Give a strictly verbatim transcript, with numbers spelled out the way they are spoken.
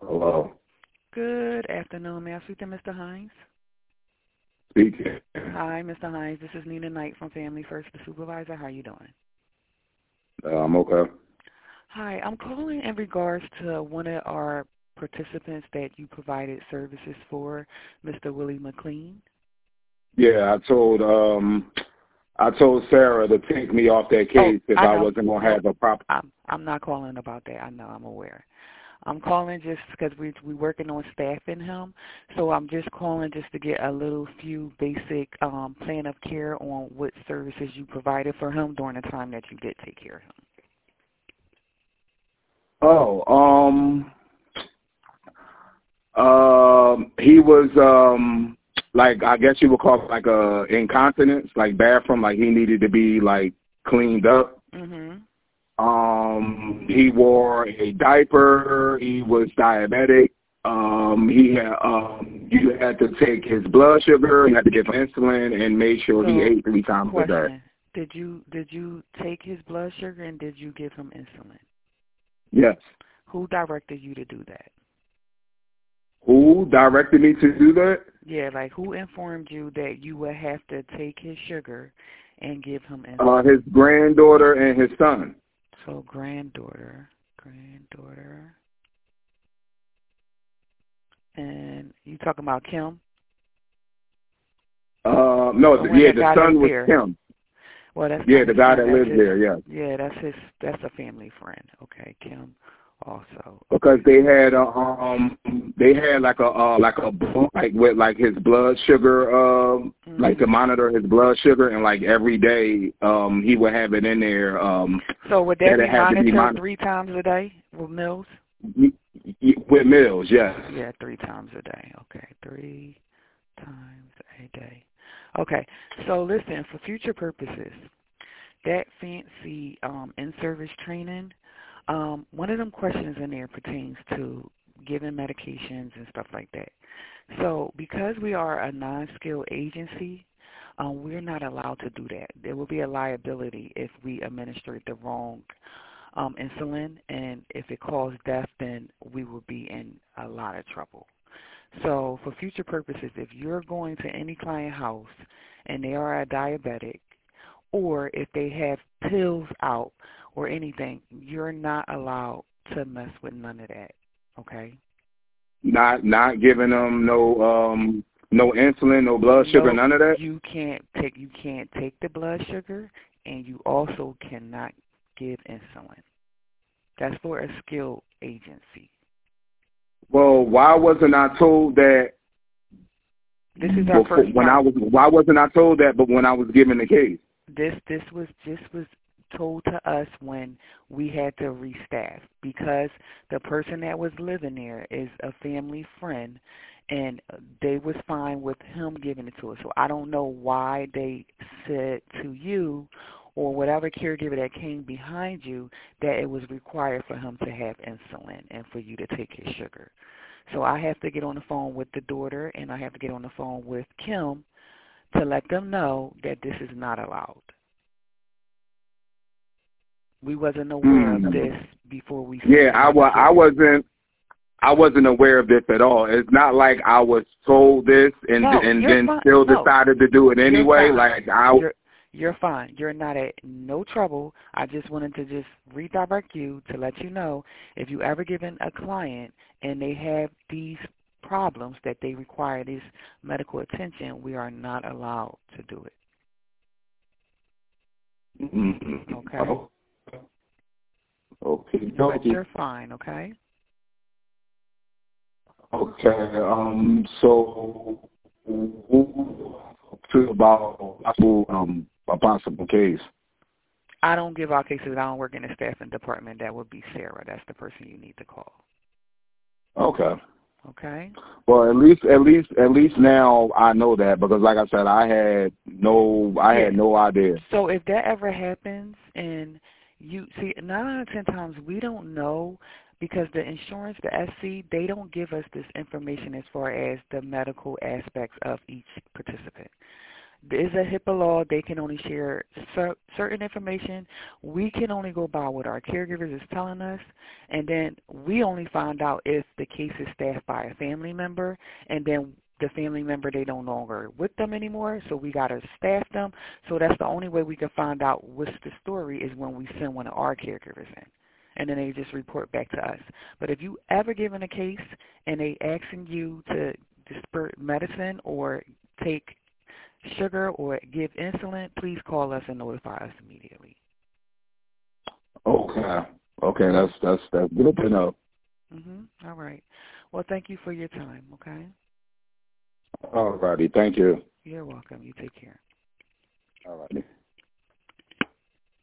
Hello. Good afternoon. May I speak to Mister Hines? Speaking. Hi, Mister Hines. This is Nina Knight from Family First, the supervisor. How are you doing? Uh, I'm okay. Hi, I'm calling in regards to one of our participants that you provided services for, Mister Willie McLean. Yeah, I told um I told Sarah to take me off that Oh, case if I I know. wasn't gonna No, have a proper. I'm I'm not calling about that. I know. I'm aware. I'm calling just because we we working on staffing him, so I'm just calling just to get a little few basic um, plan of care on what services you provided for him during the time that you did take care of him. Oh, um, um, he was um like I guess you would call it like a incontinence, like bathroom, like he needed to be like cleaned up. Mhm. Um, he wore a diaper. He was diabetic. Um, he had, um, you had to take his blood sugar. You had to give him insulin and make sure he So, ate three times a day. question: Did you did you take his blood sugar and did you give him insulin? Yes. Who directed you to do that? Who directed me to do that? Yeah, like who informed you that you would have to take his sugar and give him Uh, insulin? his granddaughter and his son. So granddaughter, granddaughter, and you talking about Kim, Uh, no, the one yeah, that the got hurt son was there? Kim. Well, that's Yeah, not the his guy son. that That's lives his. there. Yeah, Yeah, that's his. That's a family friend. Okay, Kim, also. because Okay. they had a, um, they had like a uh, like a book like with like his blood sugar, um, like to Mhm. monitor his blood sugar, and like every day, um, he would have it in there. Um, So would that that be it had to be monitored monitored three times a day with Mills? with Mills. Yes. Yeah, three times a day. Okay, three times a day. Okay. So listen, for future purposes, that fancy um, in-service training, um, one of them questions in there pertains to giving medications and stuff like that. So because we are a non-skilled agency, um, we're not allowed to do that. There will be a liability if we administer the wrong um, insulin, and if it caused death, then we will be in a lot of trouble. So for future purposes, if you're going to any client house and they are a diabetic, or if they have pills out or anything, you're not allowed to mess with none of that. Okay? Not not giving them no um no insulin, no blood sugar, No, none of that. you can't take you can't take the blood sugar, and you also cannot give insulin. That's for a skilled agency. Well, why wasn't I told that This is our before first when I time. was why wasn't I told that but when I was given the case? This this was this was told to us when we had to restaff because the person that was living there is a family friend, and they was fine with him giving it to us. So I don't know why they said to you or whatever caregiver that came behind you that it was required for him to have insulin and for you to take his sugar. So I have to get on the phone with the daughter and I have to get on the phone with Kim to let them know that this is not allowed. We wasn't aware of Hmm. this before we Yeah, submitted I him wa- to I you. wasn't I wasn't aware of this at all. It's not like I was told this and No, and you're then fine. still No, decided to do it you're anyway. fine. Like I You're you're fine. You're not at no trouble. I just wanted to just redirect you to let you know if you ever given a client and they have these problems that they require this medical attention, we are not allowed to do it. mm, Okay? oh, okay, But okay. you're fine, okay? Okay. Um so who to about a possible um a possible case. I don't give out cases. I don't work in the staffing department. That would be Sarah. That's the person you need to call. Okay. Okay? Well, at least, at least, at least now I know that because, like I said, I had no, I Yeah. had no idea. So if that ever happens and you see, nine out of ten times we don't know because the insurance, the S C, they don't give us this information as far as the medical aspects of each participant. there's a HIPAA law. They can only share cer- certain information. We can only go by what our caregivers is telling us, and then we only find out if the case is staffed by a family member, and then the family member, they no longer with them anymore, so we got to staff them. So that's the only way we can find out what's the story is when we send one of our caregivers in, and then they just report back to us. But if you ever given a case and they asking you to disperse medicine or take sugar or give insulin, please call us and notify us immediately. Okay. Okay, that's that's that's good to know. Mhm. All right. Well, thank you for your time. Okay. All righty. Thank you. You're welcome. You take care. All righty.